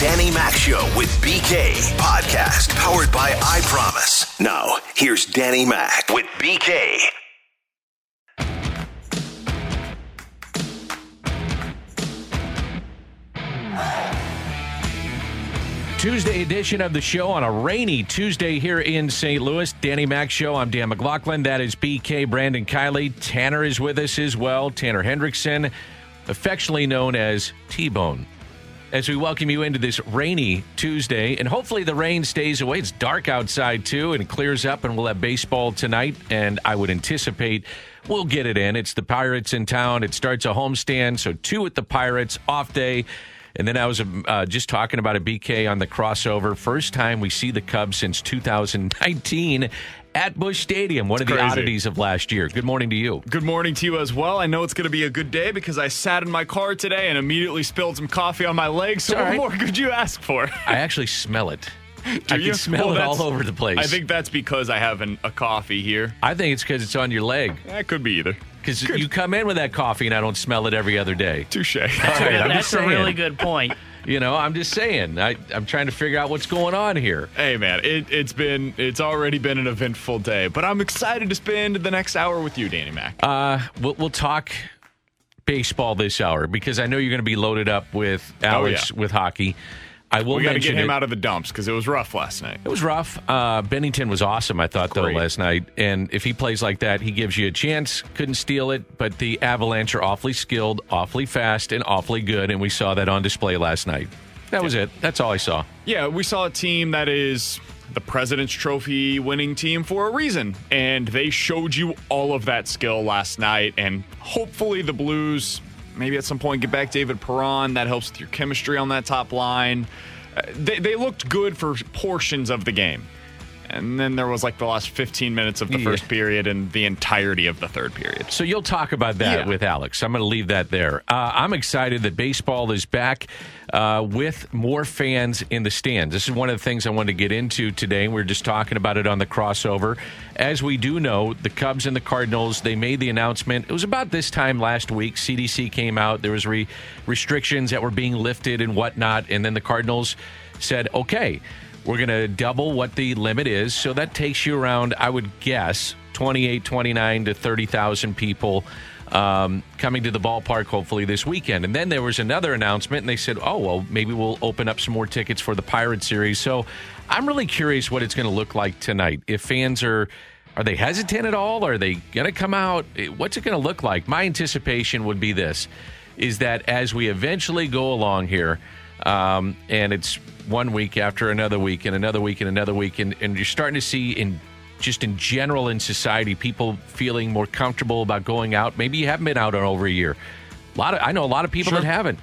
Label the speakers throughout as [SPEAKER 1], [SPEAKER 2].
[SPEAKER 1] Danny Mac Show with BK. Podcast powered by I Promise. Now, here's Danny Mac with BK.
[SPEAKER 2] Tuesday edition of the show on a rainy Tuesday here in St. Louis. Danny Mac Show. I'm Dan McLaughlin. That is BK. Brandon Kiley. Tanner is with us as well. Tanner Hendrickson, affectionately known as T-Bone. As we welcome you into this rainy Tuesday, and hopefully the rain stays away. It's dark outside too, and it clears up, and we'll have baseball tonight, and I would anticipate we'll get it in. It's the Pirates in town. It starts a homestand, so 2 at the Pirates, off day. And then I was just talking about a BK on the crossover. First time we see the Cubs since 2019 at Busch Stadium. One of the oddities of last year. Good morning to you.
[SPEAKER 3] Good morning to you as well. I know it's going to be a good day because I sat in my car today and immediately spilled some coffee on my legs. So what more could you ask for?
[SPEAKER 2] I actually smell it. I
[SPEAKER 3] can
[SPEAKER 2] smell it all over the place.
[SPEAKER 3] I think that's because I have a coffee here.
[SPEAKER 2] I think it's because it's on your leg.
[SPEAKER 3] That could be either.
[SPEAKER 2] Because you come in with that coffee and I don't smell it every other day.
[SPEAKER 3] Touche.
[SPEAKER 4] That's a really good point.
[SPEAKER 2] You know, I'm just saying. I'm trying to figure out what's going on here.
[SPEAKER 3] Hey, man, it's already been an eventful day, but I'm excited to spend the next hour with you, Danny Mac.
[SPEAKER 2] We'll talk baseball this hour because I know you're going to be loaded up with Alex with hockey. We got to get him out
[SPEAKER 3] of the dumps because it was rough last night.
[SPEAKER 2] It was rough. Bennington was awesome, I thought, though, last night. And if he plays like that, he gives you a chance. Couldn't steal it, but the Avalanche are awfully skilled, awfully fast, and awfully good, and we saw that on display last night. That was it. That's all I saw.
[SPEAKER 3] Yeah, we saw a team that is the President's Trophy winning team for a reason, and they showed you all of that skill last night, and hopefully the Blues maybe at some point get back David Perron. That helps with your chemistry on that top line. They looked good for portions of the game. And then there was like the last 15 minutes of the first period and the entirety of the third period.
[SPEAKER 2] So you'll talk about that with Alex. I'm going to leave that there. I'm excited that baseball is back with more fans in the stands. This is one of the things I wanted to get into today. We were just talking about it on the crossover. As we do know, the Cubs and the Cardinals, they made the announcement. It was about this time last week. CDC came out. There was restrictions that were being lifted and whatnot. And then the Cardinals said, okay, we're going to double what the limit is. So that takes you around, I would guess, 29 to 30,000 people coming to the ballpark hopefully this weekend. And then there was another announcement, and they said, oh, well, maybe we'll open up some more tickets for the Pirates series. So I'm really curious what it's going to look like tonight. If fans are they hesitant at all? Are they going to come out? What's it going to look like? My anticipation would be this, is that as we eventually go along here, and it's 1 week after another week and another week and another week, and you're starting to see in general in society people feeling more comfortable about going out. Maybe you haven't been out in over a year. I know a lot of people that haven't.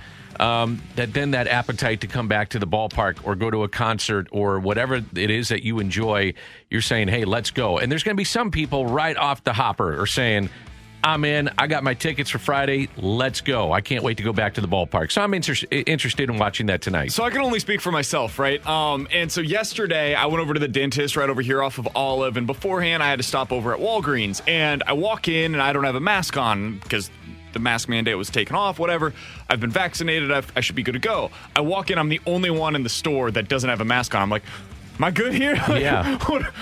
[SPEAKER 2] That appetite to come back to the ballpark or go to a concert or whatever it is that you enjoy, you're saying, hey, let's go. And there's going to be some people right off the hopper are saying, I'm in. I got my tickets for Friday. Let's go. I can't wait to go back to the ballpark. So I'm interested in watching that tonight.
[SPEAKER 3] So I can only speak for myself, right? And so yesterday I went over to the dentist right over here off of Olive, and beforehand I had to stop over at Walgreens. And I walk in and I don't have a mask on because the mask mandate was taken off, whatever. I've been vaccinated. I should be good to go. I walk in. I'm the only one in the store that doesn't have a mask on. I'm like, am I good here?
[SPEAKER 2] Yeah.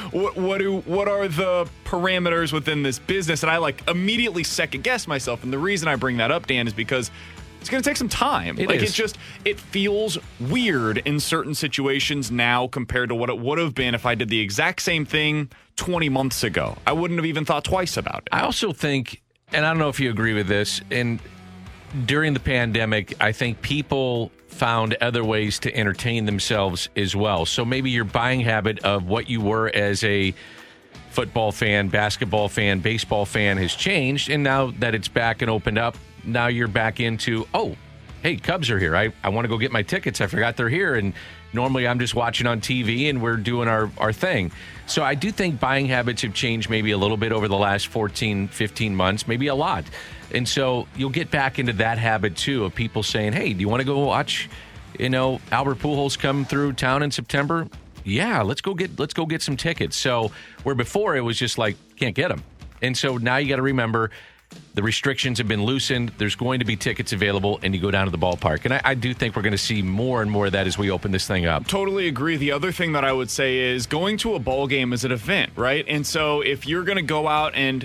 [SPEAKER 3] What are the parameters within this business? And I immediately second guess myself. And the reason I bring that up, Dan, is because it's going to take some time. It feels weird in certain situations now compared to what it would have been if I did the exact same thing 20 months ago. I wouldn't have even thought twice about it.
[SPEAKER 2] I also think, and I don't know if you agree with this, and during the pandemic, I think people found other ways to entertain themselves as well. So maybe your buying habit of what you were as a football fan, basketball fan, baseball fan has changed. And now that it's back and opened up, now you're back into, oh, hey, Cubs are here. I want to go get my tickets. I forgot they're here. And normally I'm just watching on TV and we're doing our thing. So I do think buying habits have changed maybe a little bit over the last 14, 15 months, maybe a lot. And so you'll get back into that habit, too, of people saying, hey, do you want to go watch, Albert Pujols come through town in September? Yeah, let's go get some tickets. So where before it was just like, can't get them. And so now you got to remember, The restrictions have been loosened. There's going to be tickets available, and you go down to the ballpark. And I do think we're going to see more and more of that as we open this thing up.
[SPEAKER 3] Totally agree. The other thing that I would say is going to a ball game is an event, right? And so if you're going to go out and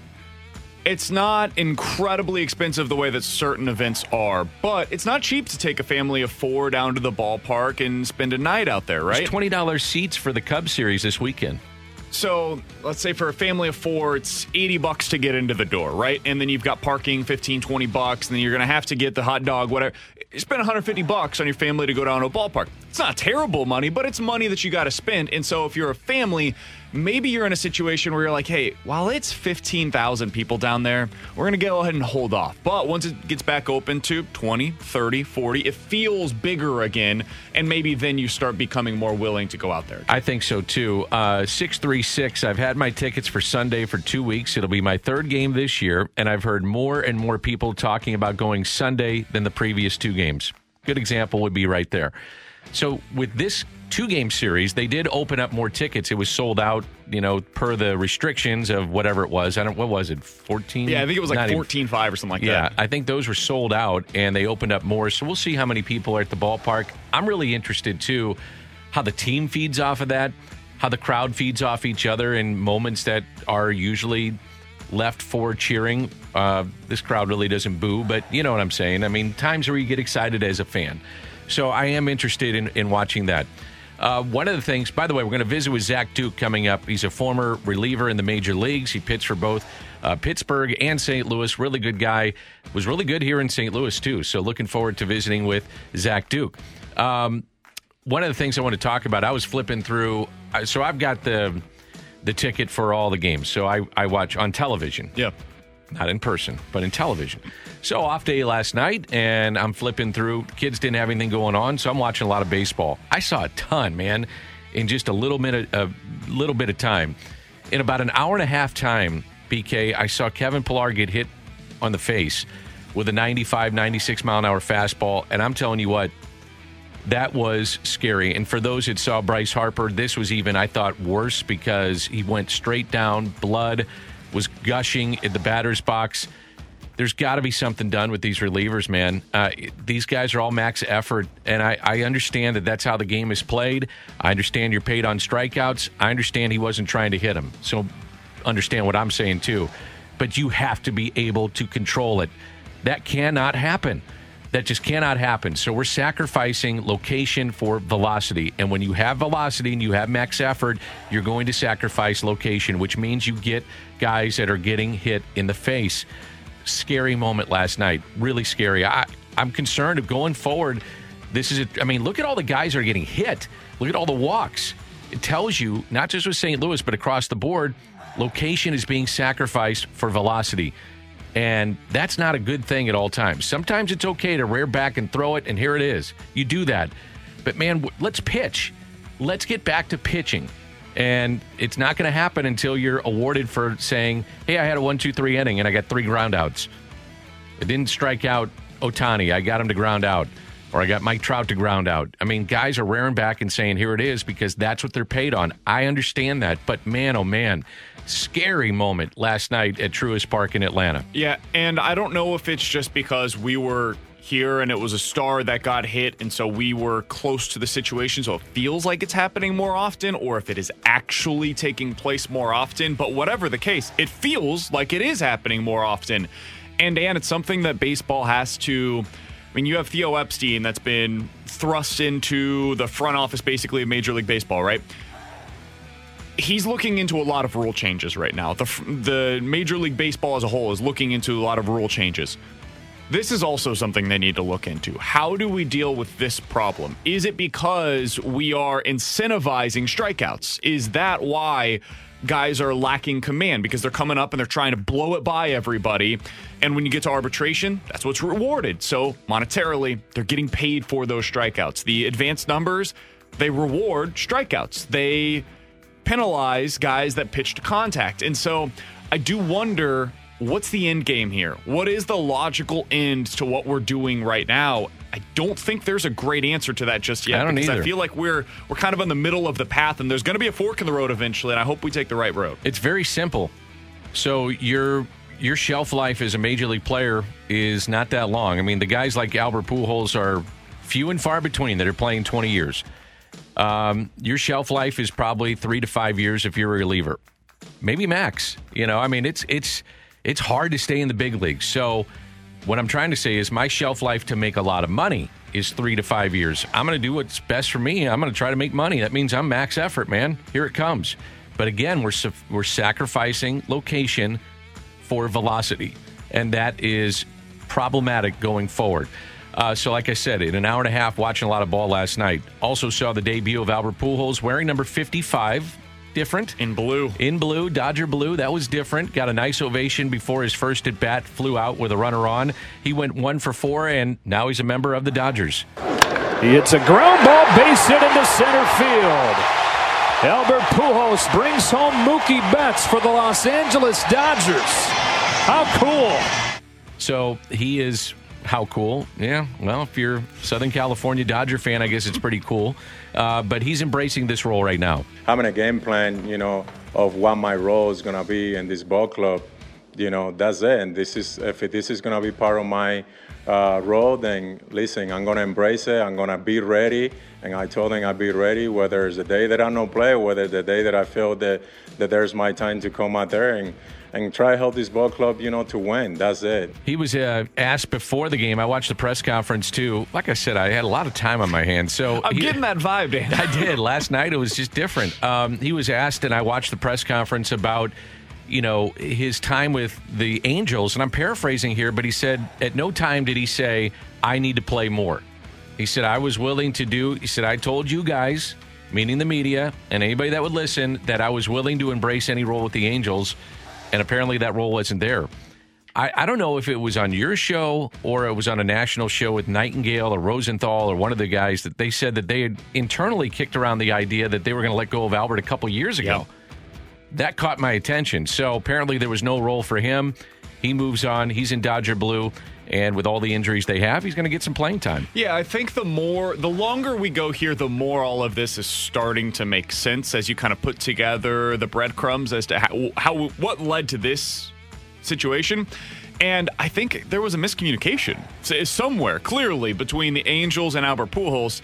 [SPEAKER 3] it's not incredibly expensive the way that certain events are, but it's not cheap to take a family of 4 down to the ballpark and spend a night out there, right?
[SPEAKER 2] There's $20 seats for the Cubs series this weekend.
[SPEAKER 3] So let's say for a family of 4, it's $80 to get into the door, right? And then you've got parking, $15, $20, and then you're going to have to get the hot dog, whatever. You spend $150 on your family to go down to a ballpark. It's not terrible money, but it's money that you got to spend. And so if you're a family, maybe you're in a situation where you're like, hey, while it's 15,000 people down there, we're going to go ahead and hold off. But once it gets back open to 20, 30, 40, it feels bigger again. And maybe then you start becoming more willing to go out there.
[SPEAKER 2] I think so, too. 636, I've had my tickets for Sunday for 2 weeks. It'll be my third game this year, and I've heard more and more people talking about going Sunday than the previous 2 games. Good example would be right there. So with this 2-game series, they did open up more tickets. It was sold out, per the restrictions of whatever it was. What was it, 14?
[SPEAKER 3] Yeah, I think it was like 14.5 or something like that.
[SPEAKER 2] Yeah, I think those were sold out, and they opened up more. So we'll see how many people are at the ballpark. I'm really interested, too, how the team feeds off of that, how the crowd feeds off each other in moments that are usually left for cheering. This crowd really doesn't boo, but you know what I'm saying. I mean, times where you get excited as a fan. So I am interested in watching that. One of the things, by the way, we're going to visit with Zach Duke coming up. He's a former reliever in the major leagues. He pitched for both Pittsburgh and St. Louis. Really good guy. Was really good here in St. Louis, too. So looking forward to visiting with Zach Duke. One of the things I want to talk about, I was flipping through. So I've got the ticket for all the games. So I watch on television.
[SPEAKER 3] Yeah.
[SPEAKER 2] Not in person, but in television. So off day last night, and I'm flipping through. Kids didn't have anything going on, so I'm watching a lot of baseball. I saw a ton, man, in just a little bit of time. In about an hour and a half time, BK, I saw Kevin Pillar get hit on the face with a 95, 96 mile an hour fastball, and I'm telling you what, that was scary. And for those that saw Bryce Harper, this was even, I thought, worse because he went straight down, blood was gushing in the batter's box. There's got to be something done with these relievers, man. These guys are all max effort, and I understand that that's how the game is played. I understand you're paid on strikeouts. I understand he wasn't trying to hit him. So understand what I'm saying, too. But you have to be able to control it. That cannot happen. That just cannot happen. So we're sacrificing location for velocity. And when you have velocity and you have max effort, you're going to sacrifice location, which means you get guys that are getting hit in the face. Scary moment last night. Really scary. I'm concerned of going forward. Look at all the guys that are getting hit. Look at all the walks. It tells you, not just with St. Louis, but across the board, location is being sacrificed for velocity. And that's not a good thing at all times. Sometimes it's okay to rear back and throw it, and here it is. You do that. But, man, let's pitch. Let's get back to pitching. And it's not going to happen until you're awarded for saying, hey, I had a 1-2-3 inning, and I got 3 ground outs. I didn't strike out Ohtani. I got him to ground out. Or I got Mike Trout to ground out. I mean, guys are rearing back and saying, here it is, because that's what they're paid on. I understand that. But, man, oh, man, scary moment last night at Truist Park in Atlanta.
[SPEAKER 3] Yeah, and I don't know if it's just because we were here and it was a star that got hit, and so we were close to the situation, so it feels like it's happening more often, or if it is actually taking place more often. But whatever the case, it feels like it is happening more often. And, Dan, it's something that baseball has to... you have Theo Epstein that's been thrust into the front office, basically, of Major League Baseball, right? He's looking into a lot of rule changes right now. The Major League Baseball as a whole is looking into a lot of rule changes. This is also something they need to look into. How do we deal with this problem? Is it because we are incentivizing strikeouts? Is that why guys are lacking command? Because they're coming up and they're trying to blow it by everybody. And when you get to arbitration, that's what's rewarded. So monetarily, they're getting paid for those strikeouts. The advanced numbers, they reward strikeouts. They penalize guys that pitch to contact. And so I do wonder, what's the end game here? What is the logical end to what we're doing right now? I don't think there's a great answer to that just yet.
[SPEAKER 2] Because
[SPEAKER 3] I feel like we're kind of in the middle of the path, and there's going to be a fork in the road eventually, and I hope we take the right road.
[SPEAKER 2] It's very simple. So you're your shelf life as a major league player is not that long. I mean, the guys like Albert Pujols are few and far between that are playing 20 years. Your shelf life is probably 3 to 5 years if you're a reliever, maybe max. I mean, it's hard to stay in the big leagues. So what I'm trying to say is my shelf life to make a lot of money is 3 to 5 years. I'm going to do what's best for me. I'm going to try to make money. That means I'm max effort, man. Here it comes. But again, we're sacrificing location for velocity, and that is problematic going forward. So like I said, in an hour and a half watching a lot of ball last night, also saw the debut of Albert Pujols wearing number 55. Different.
[SPEAKER 3] In blue,
[SPEAKER 2] Dodger blue. That was different. Got a nice ovation before his first at bat flew out with a runner on. He went 1 for 4, and now he's a member of the Dodgers.
[SPEAKER 5] He hits a ground ball, base hit into center field. Albert Pujols brings home Mookie Betts for the Los Angeles Dodgers. How cool.
[SPEAKER 2] So he is how cool. Yeah, well, if you're a Southern California Dodger fan, I guess it's pretty cool. But he's embracing this role right now.
[SPEAKER 6] Having a game plan, of what my role is going to be in this ball club, that's it. And if this is going to be part of my role, then listen, I'm going to embrace it. I'm going to be ready. And I told him I'd be ready, whether it's the day that I don't play or whether the day that I feel that there's my time to come out there and try to help this ball club, to win. That's it.
[SPEAKER 2] He was asked before the game. I watched the press conference, too. Like I said, I had a lot of time on my hands. So
[SPEAKER 3] I'm getting that vibe, Dan.
[SPEAKER 2] I did. Last night, it was just different. He was asked, and I watched the press conference about, his time with the Angels. And I'm paraphrasing here, but he said, at no time did he say, I need to play more. He said, I was willing to do, he said, I told you guys, meaning the media, and anybody that would listen, that I was willing to embrace any role with the Angels. And apparently that role wasn't there. I don't know if it was on your show or it was on a national show with Nightingale or Rosenthal or one of the guys that they said that they had internally kicked around the idea that they were going to let go of Albert a couple years ago. Yep. That caught my attention. So apparently there was no role for him. He moves on. He's in Dodger blue. And with all the injuries they have, he's going to get some playing time.
[SPEAKER 3] Yeah, I think the longer we go here, the more all of this is starting to make sense as you kind of put together the breadcrumbs as to what led to this situation. And I think there was a miscommunication somewhere, clearly, between the Angels and Albert Pujols.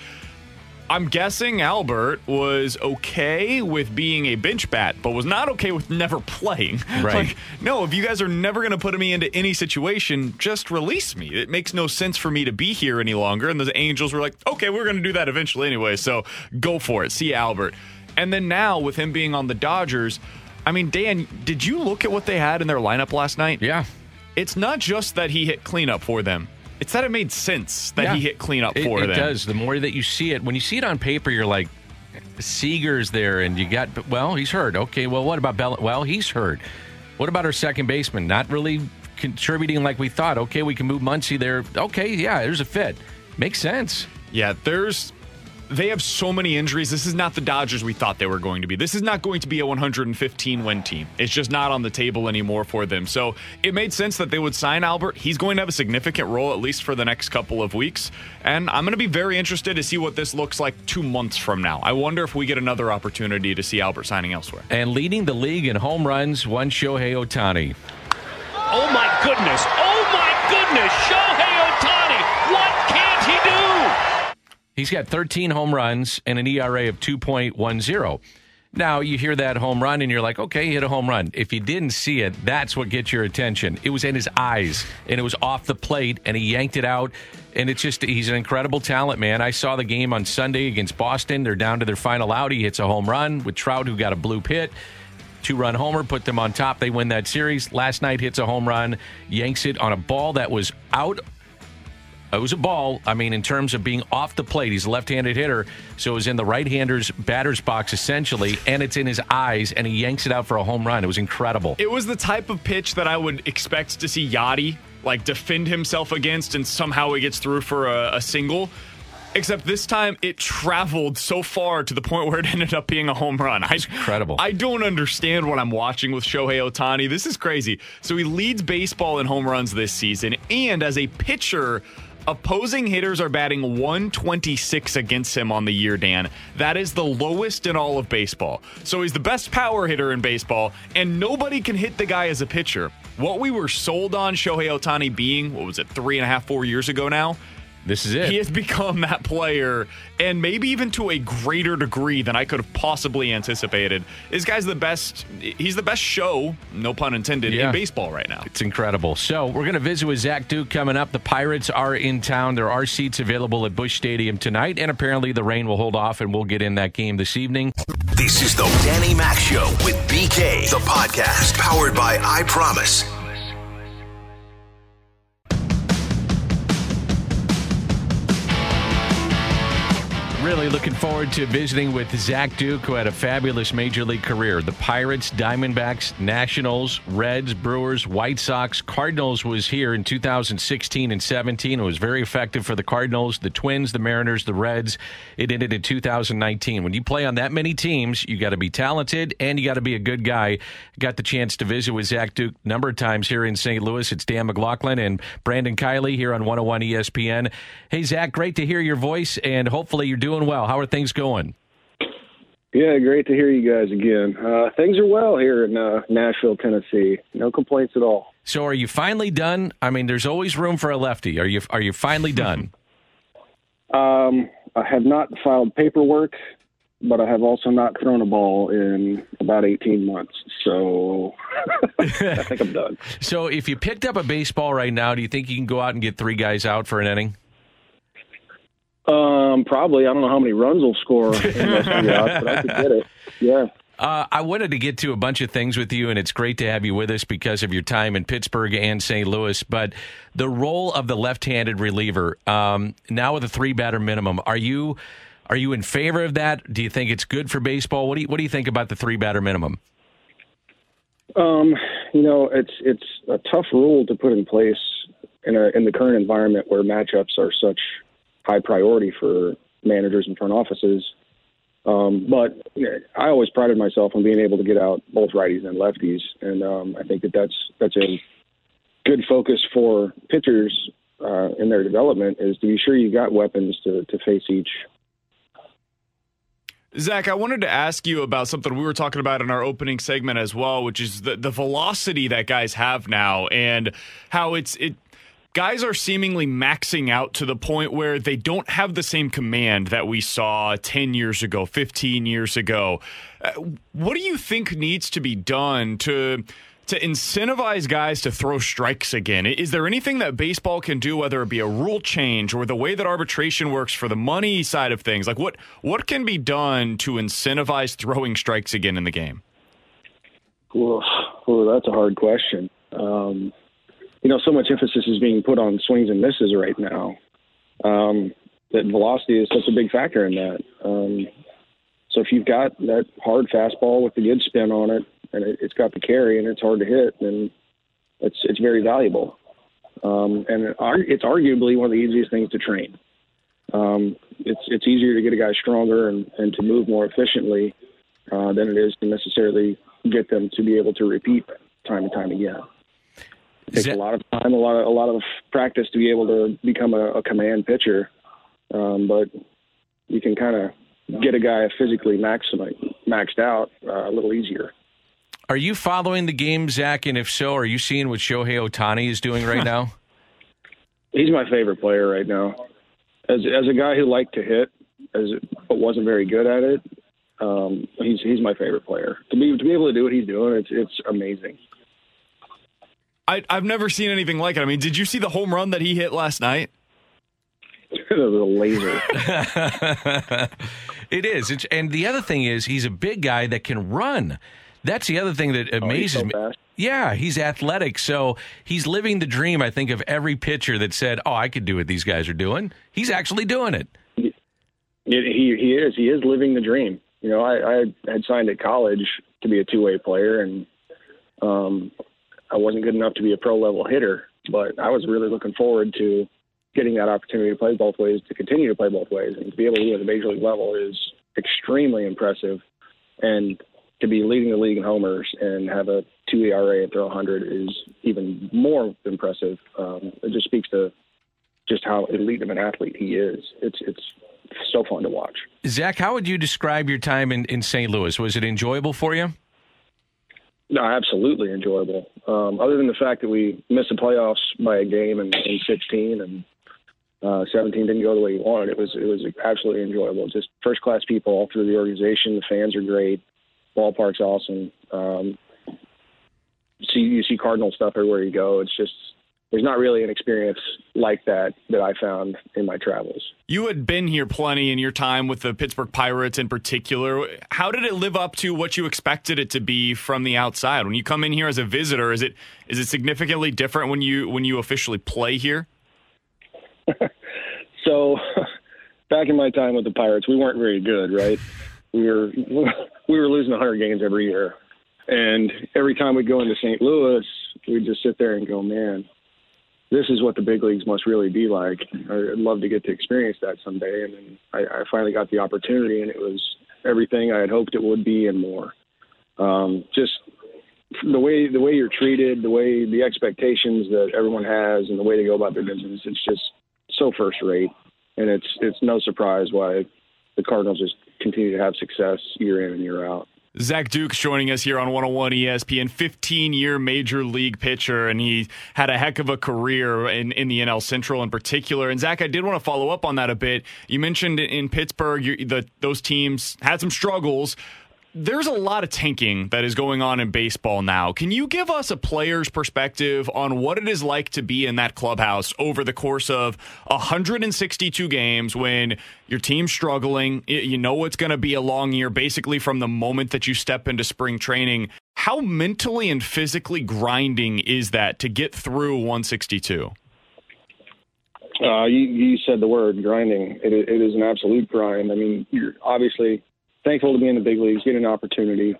[SPEAKER 3] I'm guessing Albert was okay with being a bench bat, but was not okay with never playing.
[SPEAKER 2] Right.
[SPEAKER 3] Like, no, if you guys are never going to put me into any situation, just release me. It makes no sense for me to be here any longer. And the Angels were like, okay, we're going to do that eventually anyway, so go for it. See Albert. And then now, with him being on the Dodgers, I mean, Dan, did you look at what they had in their lineup last night?
[SPEAKER 2] Yeah.
[SPEAKER 3] It's not just that he hit cleanup for them. It's that it made sense that he hit cleanup for them.
[SPEAKER 2] It does. The more that you see it, when you see it on paper, you're like, Seager's there, and you got, well, he's hurt. Okay, well, what about Bell? Well, he's hurt. What about our second baseman? Not really contributing like we thought. Okay, we can move Muncy there. Okay, yeah, there's a fit. Makes sense.
[SPEAKER 3] Yeah, they have so many injuries. This is not the Dodgers we thought they were going to be. This is not going to be a 115-win team. It's just not on the table anymore for them. So it made sense that they would sign Albert. He's going to have a significant role, at least for the next couple of weeks. And I'm going to be very interested to see what this looks like 2 months from now. I wonder if we get another opportunity to see Albert signing elsewhere.
[SPEAKER 2] And leading the league in home runs, one Shohei Ohtani.
[SPEAKER 5] Oh, my goodness. Oh, my goodness. Shohei Ohtani. What can't he do?
[SPEAKER 2] He's got 13 home runs and an ERA of 2.10. Now, you hear that home run and you're like, okay, he hit a home run. If you didn't see it, that's what gets your attention. It was in his eyes, and it was off the plate, and he yanked it out. And it's just, he's an incredible talent, man. I saw the game on Sunday against Boston. They're down to their final out. He hits a home run with Trout, who got a blue pit. 2-run homer, put them on top. They win that series. Last night, hits a home run, yanks it on a ball that was out. It was a ball, I mean, in terms of being off the plate. He's a left-handed hitter, so it was in the right-hander's batter's box, essentially, and it's in his eyes, and he yanks it out for a home run. It was incredible.
[SPEAKER 3] It was the type of pitch that I would expect to see Yachty, defend himself against, and somehow he gets through for a single. Except this time, it traveled so far to the point where it ended up being a home run.
[SPEAKER 2] It's incredible.
[SPEAKER 3] I don't understand what I'm watching with Shohei Ohtani. This is crazy. So he leads baseball in home runs this season, and as a pitcher, Opposing hitters are batting 126 against him on the year, Dan. That is the lowest in all of baseball. So he's the best power hitter in baseball, and nobody can hit the guy as a pitcher. What we were sold on Shohei Ohtani being, 3.5, 4 years ago now?
[SPEAKER 2] This is it.
[SPEAKER 3] He has become that player, and maybe even to a greater degree than I could have possibly anticipated. This guy's the best. He's the best show, no pun intended, in baseball right now.
[SPEAKER 2] It's incredible. So we're going to visit with Zach Duke coming up. The Pirates are in town. There are seats available at Busch Stadium tonight, and apparently the rain will hold off, and we'll get in that game this evening.
[SPEAKER 1] This is the Danny Mac Show with BK, the podcast powered by I Promise.
[SPEAKER 2] Really looking forward to visiting with Zach Duke, who had a fabulous Major League career. The Pirates, Diamondbacks, Nationals, Reds, Brewers, White Sox, Cardinals was here in 2016 and 17. It was very effective for the Cardinals, the Twins, the Mariners, the Reds. It ended in 2019. When you play on that many teams, you got to be talented and you got to be a good guy. Got the chance to visit with Zach Duke a number of times here in St. Louis. It's Dan McLaughlin and Brandon Kiley here on 101 ESPN. Hey, Zach, great to hear your voice, and hopefully you're doing well. How are things going?
[SPEAKER 7] Yeah, great to hear you guys again. Things are well here in Nashville, Tennessee. No complaints at all.
[SPEAKER 2] So are you finally done? I mean, there's always room for a lefty. Are you finally done?
[SPEAKER 7] I have not filed paperwork, but I have also not thrown a ball in about 18 months. So I think I'm done.
[SPEAKER 2] So if you picked up a baseball right now, do you think you can go out and get 3 guys out for an inning?
[SPEAKER 7] Probably. I don't know how many runs will score in those 3 outs, but I could get it. Yeah.
[SPEAKER 2] I wanted to get to a bunch of things with you, and it's great to have you with us because of your time in Pittsburgh and St. Louis. But the role of the left-handed reliever, now with a 3-batter minimum, are you in favor of that? Do you think it's good for baseball? What do you think about the 3-batter minimum?
[SPEAKER 7] It's a tough rule to put in place in the current environment where matchups are such high priority for managers and front offices. But I always prided myself on being able to get out both righties and lefties. And I think that's a good focus for pitchers in their development, is to be sure you've got weapons to face each.
[SPEAKER 3] Zach, I wanted to ask you about something we were talking about in our opening segment as well, which is the velocity that guys have now and how guys are seemingly maxing out to the point where they don't have the same command that we saw 10 years ago, 15 years ago. What do you think needs to be done to incentivize guys to throw strikes again? Is there anything that baseball can do, whether it be a rule change or the way that arbitration works for the money side of things? Like what can be done to incentivize throwing strikes again in the game?
[SPEAKER 7] Well, that's a hard question. So much emphasis is being put on swings and misses right now. That velocity is such a big factor in that. So if you've got that hard fastball with the good spin on it, and it's got the carry and it's hard to hit, then it's very valuable. And it's arguably one of the easiest things to train. It's easier to get a guy stronger and to move more efficiently than it is to necessarily get them to be able to repeat time and time again. It takes a lot of time, a lot of practice to be able to become a command pitcher. But you can kind of get a guy physically maxed out a little easier.
[SPEAKER 2] Are you following the game, Zach? And if so, are you seeing what Shohei Ohtani is doing right now?
[SPEAKER 7] He's my favorite player right now. As a guy who liked to hit, but wasn't very good at it, he's my favorite player. To be able to do what he's doing, it's amazing.
[SPEAKER 3] I've never seen anything like it. I mean, did you see the home run that he hit last night?
[SPEAKER 7] It was a laser.
[SPEAKER 2] It is. And the other thing is he's a big guy that can run. That's the other thing that amazes me.
[SPEAKER 7] Fast.
[SPEAKER 2] Yeah, he's athletic. So he's living the dream, I think, of every pitcher that said, I could do what these guys are doing. He's actually doing it.
[SPEAKER 7] He is. He is living the dream. I had signed at college to be a two-way player, and I wasn't good enough to be a pro-level hitter, but I was really looking forward to getting that opportunity to play both ways, to continue to play both ways, and to be able to do it at the major league level is extremely impressive. And to be leading the league in homers and have a 2 ERA and throw 100 is even more impressive. It just speaks to just how elite of an athlete he is. It's so fun to watch.
[SPEAKER 2] Zach, how would you describe your time in St. Louis? Was it enjoyable for you?
[SPEAKER 7] No, absolutely enjoyable. Other than the fact that we missed the playoffs by a game in 16 and 17 didn't go the way we wanted, it was absolutely enjoyable. Just first-class people all through the organization. The fans are great. Ballpark's awesome. You see Cardinal stuff everywhere you go. It's just, there's not really an experience like that I found in my travels.
[SPEAKER 3] You had been here plenty in your time with the Pittsburgh Pirates in particular. How did it live up to what you expected it to be from the outside? When you come in here as a visitor, is it significantly different when you officially play here?
[SPEAKER 7] So, back in my time with the Pirates, we weren't very good, right? We were losing 100 games every year. And every time we'd go into St. Louis, we'd just sit there and go, man, this is what the big leagues must really be like. I'd love to get to experience that someday. And then I finally got the opportunity, and it was everything I had hoped it would be and more. Just the way you're treated, the expectations that everyone has, and the way they go about their business, it's just so first rate. And it's no surprise why the Cardinals just continue to have success year in and year out.
[SPEAKER 3] Zach Duke's joining us here on 101 ESPN, 15-year major league pitcher, and he had a heck of a career in the NL Central in particular. And Zach, I did want to follow up on that a bit. You mentioned in Pittsburgh those teams had some struggles. There's a lot of tanking that is going on in baseball now. Can you give us a player's perspective on what it is like to be in that clubhouse over the course of 162 games when your team's struggling? You know it's going to be a long year basically from the moment that you step into spring training. How mentally and physically grinding is that to get through 162?
[SPEAKER 7] You said the word grinding. It is an absolute grind. I mean, you're obviously thankful to be in the big leagues, get an opportunity.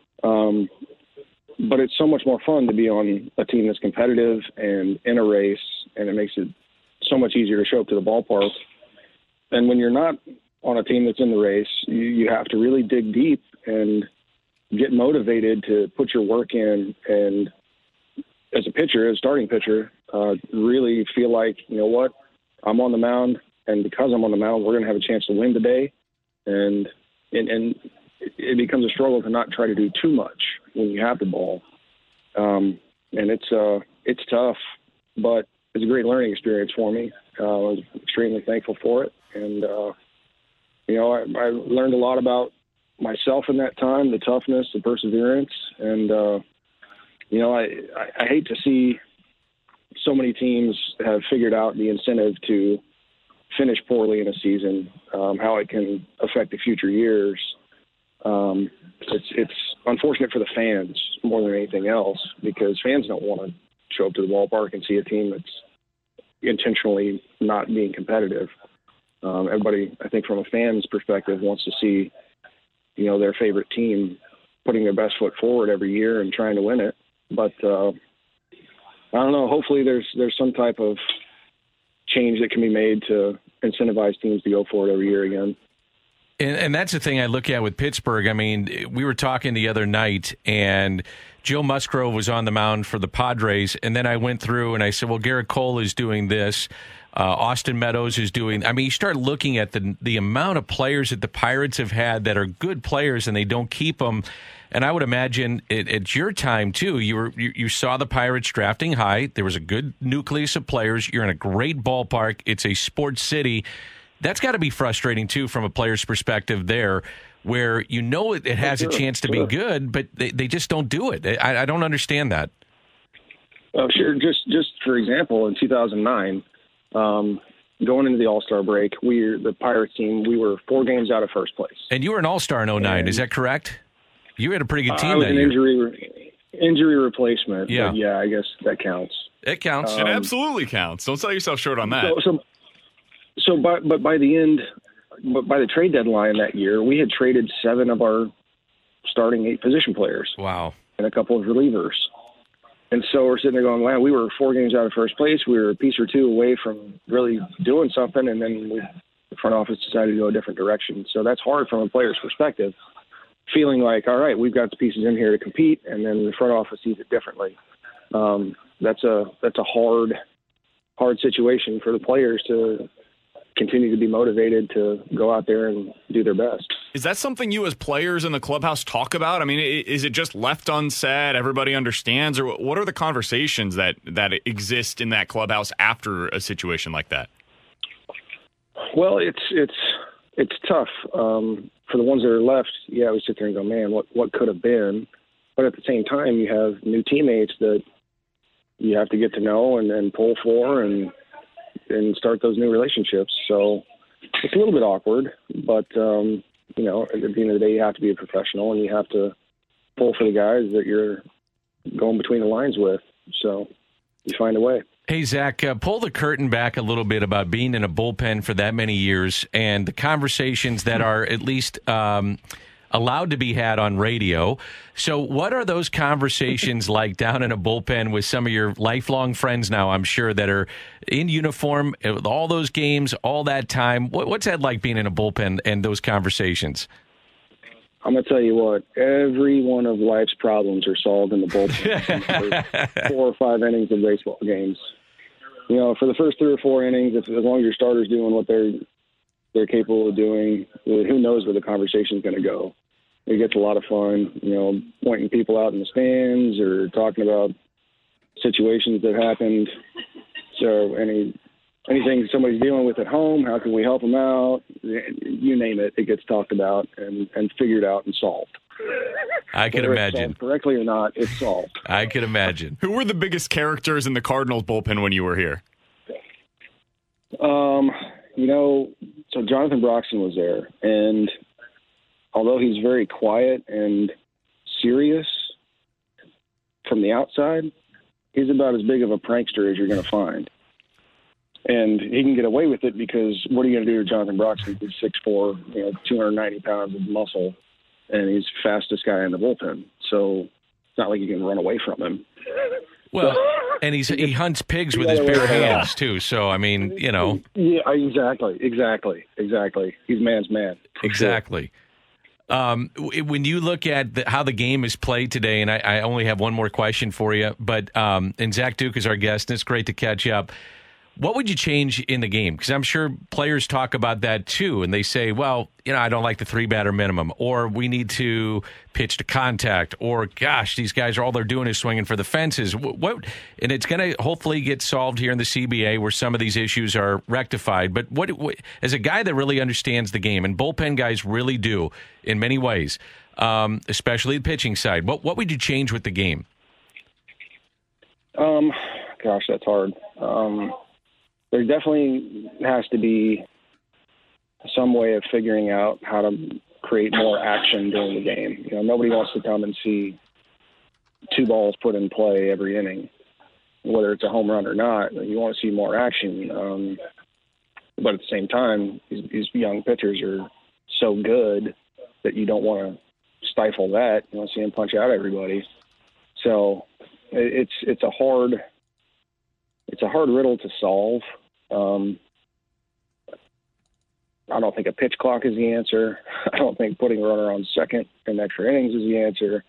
[SPEAKER 7] But it's so much more fun to be on a team that's competitive and in a race, and it makes it so much easier to show up to the ballpark. And when you're not on a team that's in the race, you have to really dig deep and get motivated to put your work in. And as a pitcher, as a starting pitcher, really feel like, you know what, I'm on the mound, and because I'm on the mound, we're going to have a chance to win today. And it becomes a struggle to not try to do too much when you have the ball. And it's tough, but it's a great learning experience for me. I was extremely thankful for it. And, I learned a lot about myself in that time, the toughness, the perseverance. And, I hate to see so many teams have figured out the incentive to finish poorly in a season, how it can affect the future years. It's unfortunate for the fans more than anything else, because fans don't want to show up to the ballpark and see a team that's intentionally not being competitive. Everybody, I think from a fan's perspective, wants to see, their favorite team putting their best foot forward every year and trying to win it. But I don't know, hopefully there's some type of change that can be made to incentivize teams to go for it every year again.
[SPEAKER 2] And that's the thing I look at with Pittsburgh. I mean, we were talking the other night, and Joe Musgrove was on the mound for the Padres, and then I went through and I said, well, Garrett Cole is doing this. Austin Meadows is doing. I mean, you start looking at the amount of players that the Pirates have had that are good players, and they don't keep them. And I would imagine at your time too, you saw the Pirates drafting high. There was a good nucleus of players. You're in a great ballpark. It's a sports city. That's got to be frustrating too from a player's perspective there, where it has a chance to be good, but they just don't do it. I don't understand that.
[SPEAKER 7] Oh, sure. Just for example, in 2009, going into the All-Star break, the Pirates team, we were 4 games out of first place.
[SPEAKER 2] And you were an All-Star in 2009, is that correct? You had a pretty good team that year.
[SPEAKER 7] I was an injury replacement.
[SPEAKER 2] Yeah.
[SPEAKER 7] Yeah, I guess that counts.
[SPEAKER 2] It counts.
[SPEAKER 3] It absolutely counts. Don't sell yourself short on that.
[SPEAKER 7] But by the trade deadline that year, we had traded 7 of our starting 8 position players.
[SPEAKER 2] Wow.
[SPEAKER 7] And a couple of relievers. And so we're sitting there going, wow, we were 4 games out of first place. We were a piece or 2 away from really doing something, and then the front office decided to go a different direction. So that's hard from a player's perspective, feeling like, all right, we've got the pieces in here to compete, and then the front office sees it differently. That's a hard hard situation for the players to continue to be motivated to go out there and do their best.
[SPEAKER 3] Is that something you as players in the clubhouse talk about? I mean, is it just left unsaid, everybody understands, or what are the conversations that exist in that clubhouse after a situation like that?
[SPEAKER 7] Well, it's tough. For the ones that are left, yeah, we sit there and go, man, what could have been? But at the same time, you have new teammates that you have to get to know and pull for and start those new relationships. So it's a little bit awkward, but, you know, at the end of the day, you have to be a professional and you have to pull for the guys that you're going between the lines with. So you find a way.
[SPEAKER 2] Hey, Zach, pull the curtain back a little bit about being in a bullpen for that many years and the conversations that are at least allowed to be had on radio. So what are those conversations like down in a bullpen with some of your lifelong friends now, I'm sure, that are in uniform, with all those games, all that time? What's that like being in a bullpen and those conversations?
[SPEAKER 7] I'm going to tell you what, every one of life's problems are solved in the bullpen for 4 or 5 innings of baseball games. You know, for the first 3 or 4 innings, as long as your starter's doing what they're capable of doing, who knows where the conversation is going to go. It gets a lot of fun, you know, pointing people out in the stands or talking about situations that happened. So anything somebody's dealing with at home, how can we help them out? You name it, it gets talked about and figured out and solved.
[SPEAKER 2] I can
[SPEAKER 7] Whether
[SPEAKER 2] imagine.
[SPEAKER 7] It's solved correctly or not, it's solved.
[SPEAKER 2] I can imagine.
[SPEAKER 3] Who were the biggest characters in the Cardinals bullpen when you were here?
[SPEAKER 7] You know, so Jonathan Broxton was there, and although he's very quiet and serious from the outside, he's about as big of a prankster as you're going to find. And he can get away with it because what are you going to do to Jonathan Broxton? He's 6'4", you know, 290 pounds of muscle, and he's the fastest guy in the bullpen. So it's not like you can run away from him.
[SPEAKER 2] Well, and he hunts pigs with his bare hands, too. So, I mean, you know.
[SPEAKER 7] Yeah, exactly. He's man's man.
[SPEAKER 2] Exactly. Sure. When you look at how the game is played today, and I only have one more question for you, but and Zach Duke is our guest, and it's great to catch up. What would you change in the game? Because I'm sure players talk about that too, and they say, well, you know, I don't like the 3-batter minimum, or we need to pitch to contact, or gosh, these guys are all they're doing is swinging for the fences. And it's going to hopefully get solved here in the CBA where some of these issues are rectified. But what as a guy that really understands the game, and bullpen guys really do in many ways, especially the pitching side, what would you change with the game?
[SPEAKER 7] Gosh, that's hard. There definitely has to be some way of figuring out how to create more action during the game. You know, nobody wants to come and see 2 balls put in play every inning, whether it's a home run or not. You want to see more action. But at the same time, these young pitchers are so good that you don't want to stifle that. You want to see them punch out everybody. So it's a hard riddle to solve. I don't think a pitch clock is the answer. I don't think putting a runner on second in extra innings is the answer.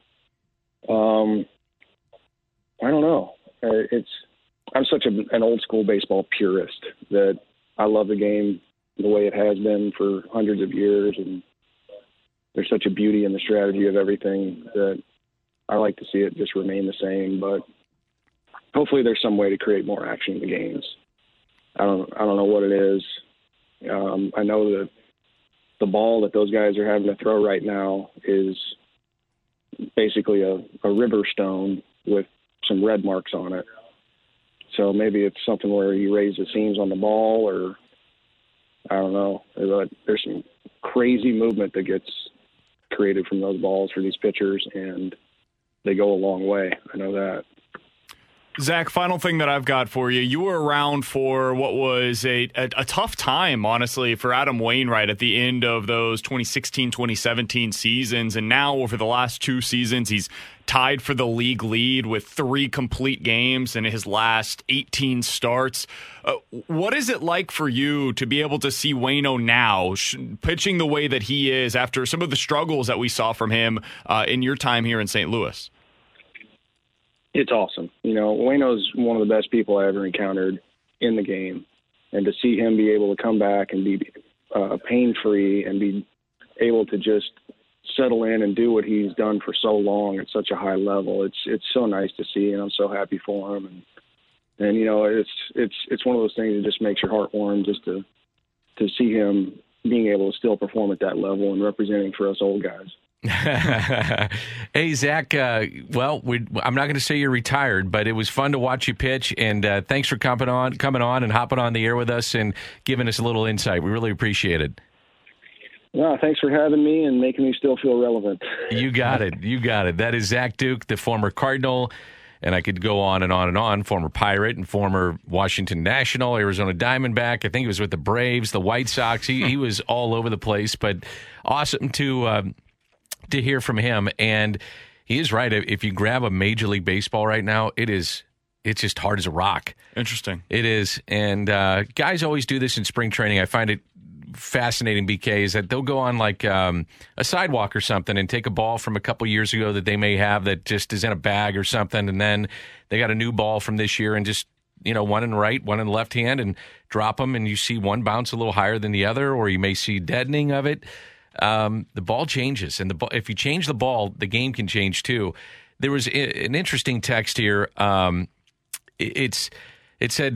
[SPEAKER 7] I don't know. I'm such an old school baseball purist that I love the game the way it has been for hundreds of years, and there's such a beauty in the strategy of everything that I like to see it just remain the same. But hopefully there's some way to create more action in the games. I don't know what it is. I know that the ball that those guys are having to throw right now is basically a river stone with some red marks on it. So maybe it's something where you raise the seams on the ball, or I don't know. There's some crazy movement that gets created from those balls for these pitchers, and they go a long way. I know that.
[SPEAKER 3] Zach, final thing that I've got for you. You were around for what was a tough time, honestly, for Adam Wainwright at the end of those 2016-2017 seasons. And now over the last 2 seasons, he's tied for the league lead with 3 complete games in his last 18 starts. What is it like for you to be able to see Waino now pitching the way that he is after some of the struggles that we saw from him in your time here in St. Louis?
[SPEAKER 7] It's awesome. You know, Waino's one of the best people I ever encountered in the game. And to see him be able to come back and be pain-free and be able to just settle in and do what he's done for so long at such a high level, it's so nice to see, and I'm so happy for him. And you know, it's one of those things that just makes your heart warm just to see him being able to still perform at that level and representing for us old guys.
[SPEAKER 2] Hey, Zach, well, I'm not going to say you're retired, but it was fun to watch you pitch, and thanks for coming on and hopping on the air with us and giving us a little insight. We really appreciate it.
[SPEAKER 7] No, thanks for having me and making me still feel relevant.
[SPEAKER 2] You got it. You got it. That is Zach Duke, the former Cardinal, and I could go on and on and on, former Pirate and former Washington National, Arizona Diamondback. I think he was with the Braves, the White Sox. He was all over the place, but awesome to hear from him. And he is right. If you grab a Major League Baseball right now, it's just hard as a rock.
[SPEAKER 3] Interesting.
[SPEAKER 2] It is. And guys always do this in spring training. I find it fascinating, BK, is that they'll go on like a sidewalk or something and take a ball from a couple years ago that they may have that just is in a bag or something, and then they got a new ball from this year and just, you know, one in the right, one in the left hand, and drop them, and you see one bounce a little higher than the other, or you may see deadening of it. The ball changes, and if you change the ball, the game can change too. There was an interesting text here. It said,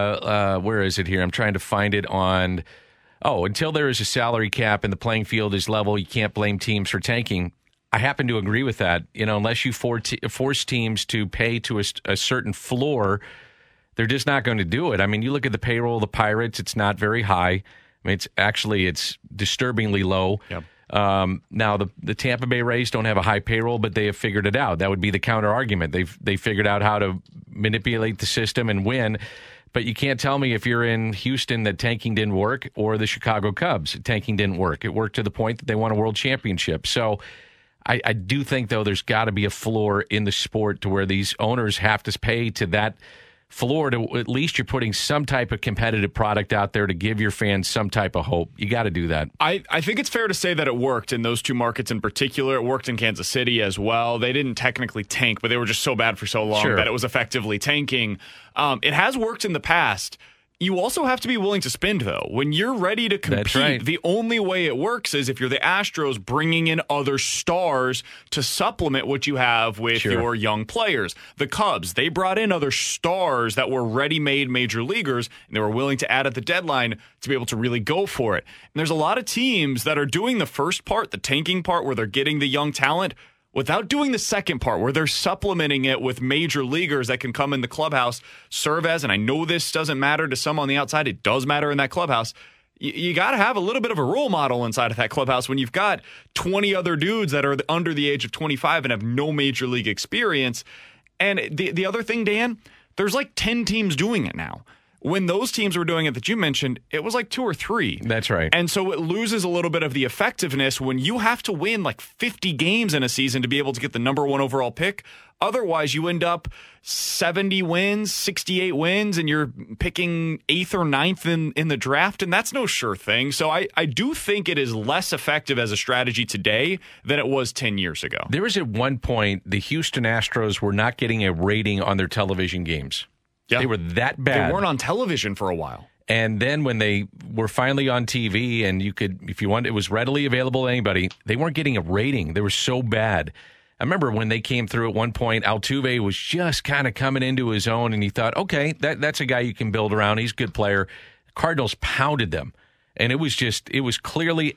[SPEAKER 2] where is it here? I'm trying to find it on. Oh, until there is a salary cap and the playing field is level, you can't blame teams for tanking. I happen to agree with that. You know, unless you force teams to pay to a certain floor, they're just not going to do it. I mean, you look at the payroll of the Pirates; it's not very high. I mean, it's disturbingly low. Yep. Now the Tampa Bay Rays don't have a high payroll, but they have figured it out. That would be the counter argument. They figured out how to manipulate the system and win. But you can't tell me if you're in Houston that tanking didn't work, or the Chicago Cubs tanking didn't work. It worked to the point that they won a world championship. So I do think, though, there's got to be a floor in the sport to where these owners have to pay to that floor to at least you're putting some type of competitive product out there to give your fans some type of hope. You got to do that.
[SPEAKER 3] I think it's fair to say that it worked in those two markets in particular. It worked in Kansas City as well. They didn't technically tank, but they were just so bad for so long that it was effectively tanking. It has worked in the past. You also have to be willing to spend, though. When you're ready to compete, the only way it works is if you're the Astros bringing in other stars to supplement what you have with your young players. The Cubs, they brought in other stars that were ready-made major leaguers, and they were willing to add at the deadline to be able to really go for it. And there's a lot of teams that are doing the first part, the tanking part, where they're getting the young talent, without doing the second part, where they're supplementing it with major leaguers that can come in the clubhouse, serve as, and I know this doesn't matter to some on the outside, it does matter in that clubhouse. You got to have a little bit of a role model inside of that clubhouse when you've got 20 other dudes that are under the age of 25 and have no major league experience. And the other thing, Dan, there's like 10 teams doing it now. When those teams were doing it that you mentioned, it was like 2 or 3.
[SPEAKER 2] That's right.
[SPEAKER 3] And so it loses a little bit of the effectiveness when you have to win like 50 games in a season to be able to get the number 1 overall pick. Otherwise, you end up 70 wins, 68 wins, and you're picking 8th or 9th in the draft, and that's no sure thing. So I do think it is less effective as a strategy today than it was 10 years ago.
[SPEAKER 2] There was at one point the Houston Astros were not getting a rating on their television games. Yeah. They were that bad.
[SPEAKER 3] They weren't on television for a while.
[SPEAKER 2] And then when they were finally on TV and you could, if you wanted, it was readily available to anybody, they weren't getting a rating. They were so bad. I remember when they came through at one point, Altuve was just kind of coming into his own, and he thought, okay, that's a guy you can build around. He's a good player. Cardinals pounded them. And it was clearly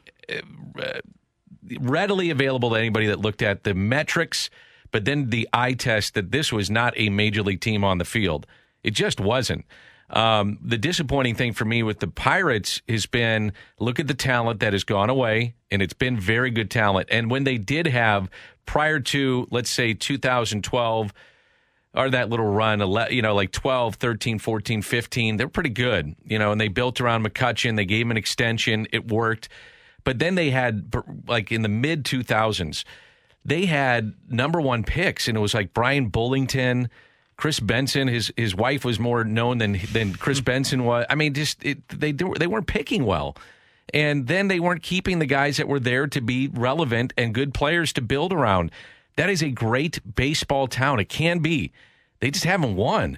[SPEAKER 2] readily available to anybody that looked at the metrics, but then the eye test that this was not a major league team on the field. It just wasn't. The disappointing thing for me with the Pirates has been, look at the talent that has gone away, and it's been very good talent. And when they did have, prior to, let's say, 2012, or that little run, like 12, 13, 14, 15, they're pretty good, and they built around McCutchen. They gave him an extension. It worked. But then they had, like in the mid-2000s, they had number 1 picks, and it was like Brian Bullington, Chris Benson. His wife was more known than Chris Benson was. I mean, they weren't picking well, and then they weren't keeping the guys that were there to be relevant and good players to build around. That is a great baseball town. It can be. They just haven't won,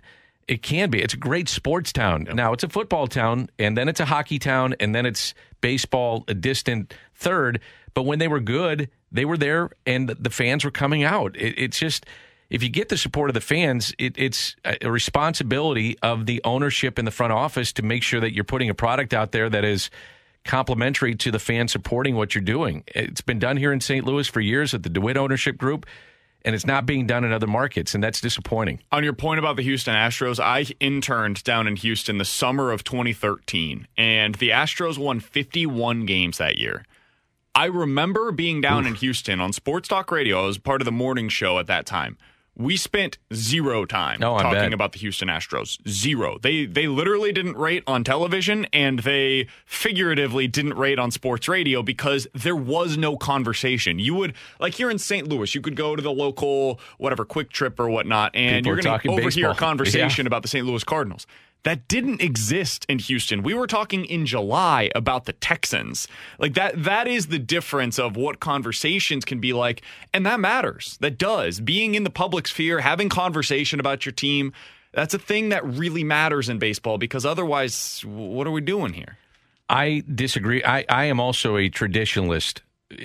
[SPEAKER 2] It can be. It's a great sports town. Yep. Now, it's a football town, and then it's a hockey town, and then it's baseball, a distant third. But when they were good, they were there, and the fans were coming out. It's just, if you get the support of the fans, it's a responsibility of the ownership in the front office to make sure that you're putting a product out there that is complementary to the fans supporting what you're doing. It's been done here in St. Louis for years at the DeWitt ownership group, and it's not being done in other markets, and that's disappointing.
[SPEAKER 3] On your point about the Houston Astros, I interned down in Houston the summer of 2013, and the Astros won 51 games that year. I remember being down in Houston on Sports Talk Radio. I was part of the morning show at that time. We spent zero time talking about the Houston Astros. Zero. They literally didn't rate on television, and they figuratively didn't rate on sports radio because there was no conversation. You would, like here in St. Louis, you could go to the local, whatever, Quick Trip or whatnot, and you're going to overhear a conversation about the St. Louis Cardinals. That didn't exist in Houston. We were talking in July about the Texans. Like that is the difference of what conversations can be like, and that matters. That does. Being in the public sphere, having conversation about your team, that's a thing that really matters in baseball, because otherwise, what are we doing here?
[SPEAKER 2] I disagree. I am also a traditionalist,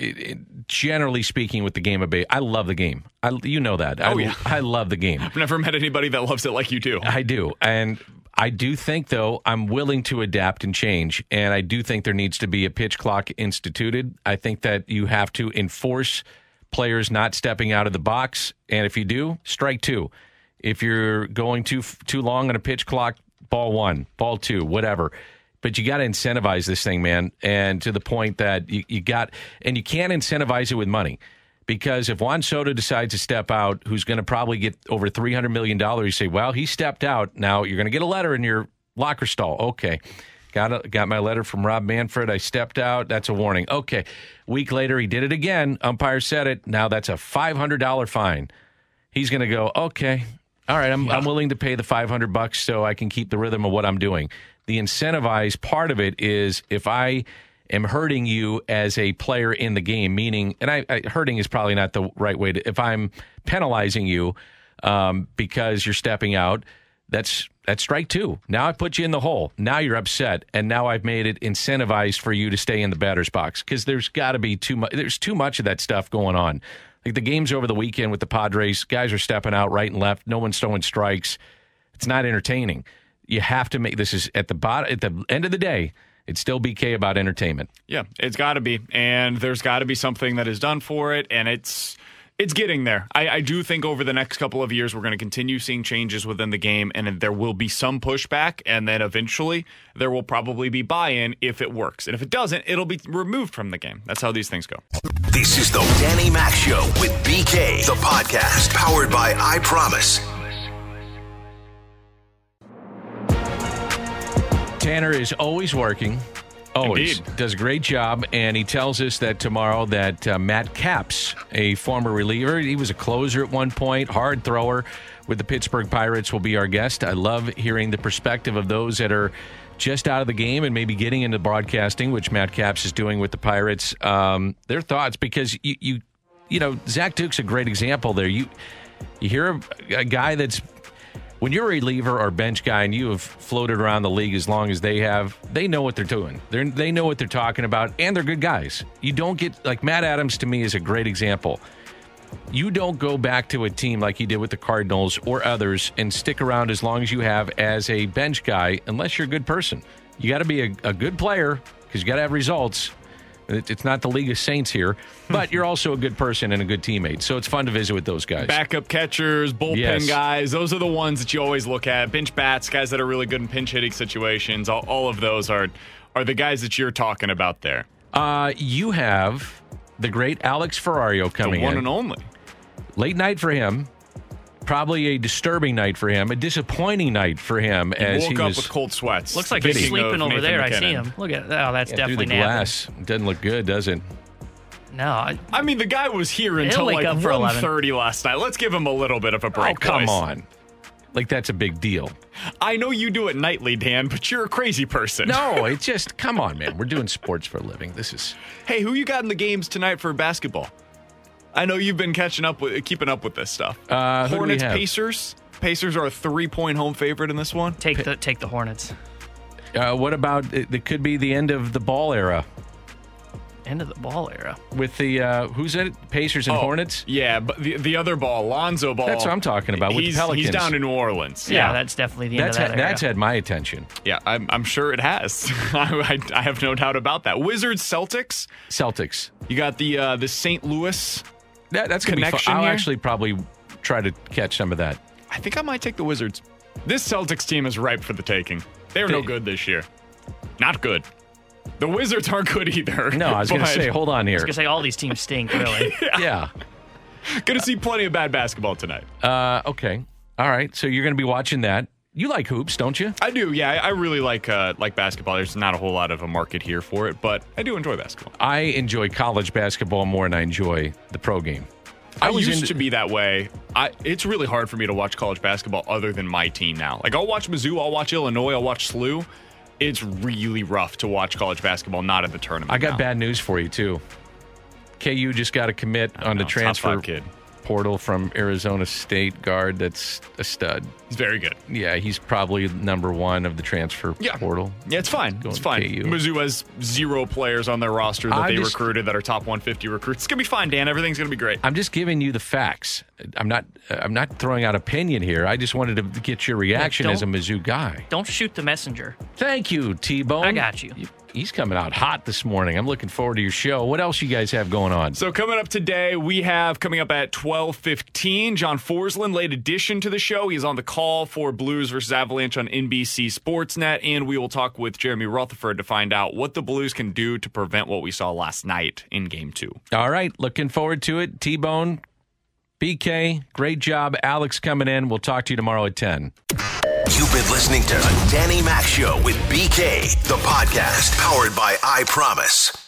[SPEAKER 2] generally speaking, with the game of baseball. I love the game. You know that. I love the game.
[SPEAKER 3] I've never met anybody that loves it like you do.
[SPEAKER 2] I do. And I do think, though, I'm willing to adapt and change, and I do think there needs to be a pitch clock instituted. I think that you have to enforce players not stepping out of the box, and if you do, strike two. If you're going too long on a pitch clock, ball one, ball two, whatever. But you got to incentivize this thing, man, and to the point that you can't incentivize it with money. Because if Juan Soto decides to step out, who's going to probably get over $300 million, you say, well, he stepped out. Now you're going to get a letter in your locker stall. Okay. Got my letter from Rob Manfred. I stepped out. That's a warning. Okay. Week later, he did it again. Umpire said it. Now that's a $500 fine. He's going to go, okay. All right, I'm willing to pay the $500 so I can keep the rhythm of what I'm doing. The incentivized part of it is if I am hurting you as a player in the game, meaning, and hurting is probably not the right way to, if I'm penalizing you because you're stepping out, that's strike two. Now I put you in the hole. Now you're upset, and now I've made it incentivized for you to stay in the batter's box, because there's got to be too much. There's too much of that stuff going on. Like the games over the weekend with the Padres, guys are stepping out right and left. No one's throwing strikes. It's not entertaining. You have to make this is at the end of the day. It's still BK about entertainment.
[SPEAKER 3] Yeah, it's got to be. And there's got to be something that is done for it, and it's getting there. I do think over the next couple of years we're going to continue seeing changes within the game, and there will be some pushback, and then eventually there will probably be buy-in if it works. And if it doesn't, it'll be removed from the game. That's how these things go.
[SPEAKER 1] This is the Danny Mac Show with BK, the podcast powered by I Promise.
[SPEAKER 2] Tanner is always working, always.
[SPEAKER 3] Indeed.
[SPEAKER 2] Does a great job, and he tells us that tomorrow that Matt Capps, a former reliever, he was a closer at one point, hard thrower with the Pittsburgh Pirates, will be our guest. I love hearing the perspective of those that are just out of the game and maybe getting into broadcasting, which Matt Capps is doing with the Pirates. Their thoughts, because you know, Zach Duke's a great example there. You hear a guy that's, when you're a reliever or bench guy and you have floated around the league as long as they have, they know what they're doing. They know what they're talking about, and they're good guys. You don't get, like Matt Adams to me is a great example. You don't go back to a team like you did with the Cardinals or others and stick around as long as you have as a bench guy unless you're a good person. You got to be a good player because you got to have results. It's not the League of Saints here, but you're also a good person and a good teammate. So it's fun to visit with those guys.
[SPEAKER 3] Backup catchers, bullpen guys, those are the ones that you always look at. Bench bats, guys that are really good in pinch hitting situations. All of those are the guys that you're talking about there.
[SPEAKER 2] You have the great Alex Ferrario coming in.
[SPEAKER 3] The one and only.
[SPEAKER 2] Late night for him. Probably a disturbing night for him, a disappointing night for him.
[SPEAKER 3] He woke up with cold sweats.
[SPEAKER 4] Looks like he's sleeping over there. I see him. Look at that's definitely
[SPEAKER 2] through the glass. Doesn't look good, does it?
[SPEAKER 4] No.
[SPEAKER 3] I mean, the guy was here until like 1:30 last night. Let's give him a little bit of a break.
[SPEAKER 2] Oh, come on. Like, that's a big deal.
[SPEAKER 3] I know you do it nightly, Dan, but you're a crazy person.
[SPEAKER 2] No, it's just, come on, man. We're doing sports for a living.
[SPEAKER 3] Hey, who you got in the games tonight for basketball? I know you've been keeping up with this stuff.
[SPEAKER 2] Hornets,
[SPEAKER 3] Pacers. Pacers are a 3-point home favorite in this one.
[SPEAKER 4] Take the Hornets.
[SPEAKER 2] What about it could be the end of the Ball era?
[SPEAKER 4] End of the Ball era.
[SPEAKER 2] With the, who's it? Pacers and Hornets?
[SPEAKER 3] Yeah, but the other Ball, Lonzo Ball.
[SPEAKER 2] That's what I'm talking about, with the Pelicans.
[SPEAKER 3] He's down in New Orleans.
[SPEAKER 4] Yeah, that's definitely the end of that era.
[SPEAKER 2] That's had my attention.
[SPEAKER 3] Yeah, I'm sure it has. I have no doubt about that. Wizards, Celtics. You got the St. Louis
[SPEAKER 2] that's going to be fun. I'll actually probably try to catch some of that.
[SPEAKER 3] I think I might take the Wizards. This Celtics team is ripe for the taking. They're no good this year. Not good. The Wizards aren't good either.
[SPEAKER 2] No, I was going to say, hold on here.
[SPEAKER 4] I was going to say, all these teams stink, really.
[SPEAKER 2] Yeah.
[SPEAKER 3] Going to see plenty of bad basketball tonight.
[SPEAKER 2] Okay. All right. So you're going to be watching that. You like hoops, don't you?
[SPEAKER 3] I do, yeah. I really like basketball. There's not a whole lot of a market here for it, but I do enjoy basketball.
[SPEAKER 2] I enjoy college basketball more than I enjoy the pro game.
[SPEAKER 3] I used to be that way. It's really hard for me to watch college basketball other than my team now. Like, I'll watch Mizzou, I'll watch Illinois, I'll watch SLU. It's really rough to watch college basketball not at the tournament.
[SPEAKER 2] I got bad news for you, too. KU just got a commit on the transfer portal from Arizona State guard that's a stud.
[SPEAKER 3] He's very good.
[SPEAKER 2] Yeah, he's probably number one of the transfer portal.
[SPEAKER 3] Yeah, it's fine. It's fine. Mizzou has 0 players on their roster that they recruited that are top 150 recruits. It's going to be fine, Dan. Everything's going to be great.
[SPEAKER 2] I'm just giving you the facts. I'm not throwing out opinion here. I just wanted to get your reaction as a Mizzou guy.
[SPEAKER 4] Don't shoot the messenger.
[SPEAKER 2] Thank you, T-Bone.
[SPEAKER 4] I got you.
[SPEAKER 2] He's coming out hot this morning. I'm looking forward to your show. What else you guys have going on?
[SPEAKER 3] So coming up today, we have coming up at 12:15, John Forsland, late addition to the show. He's on the call for Blues versus Avalanche on NBC Sportsnet, and we will talk with Jeremy Rutherford to find out what the Blues can do to prevent what we saw last night in Game 2.
[SPEAKER 2] All right, looking forward to it. T-Bone, BK, great job. Alex coming in. We'll talk to you tomorrow at 10.
[SPEAKER 1] You've been listening to the Danny Mac Show with BK, the podcast powered by I Promise.